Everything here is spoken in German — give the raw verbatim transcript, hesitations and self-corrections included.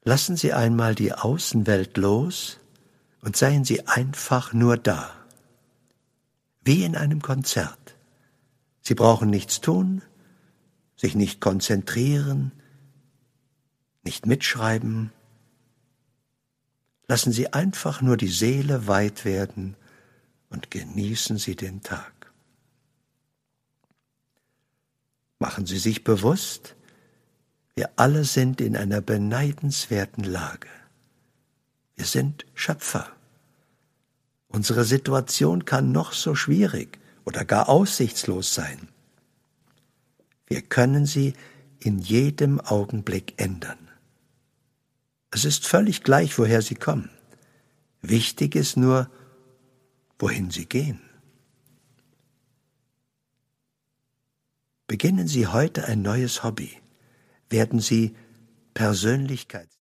Lassen Sie einmal die Außenwelt los und seien Sie einfach nur da. Wie in einem Konzert. Sie brauchen nichts tun, sich nicht konzentrieren, nicht mitschreiben. Lassen Sie einfach nur die Seele weit werden und genießen Sie den Tag. Machen Sie sich bewusst, wir alle sind in einer beneidenswerten Lage. Wir sind Schöpfer. Unsere Situation kann noch so schwierig oder gar aussichtslos sein. Wir können sie in jedem Augenblick ändern. Es ist völlig gleich, woher sie kommen. Wichtig ist nur, wohin sie gehen. Beginnen Sie heute ein neues Hobby. Werden Sie Persönlichkeit.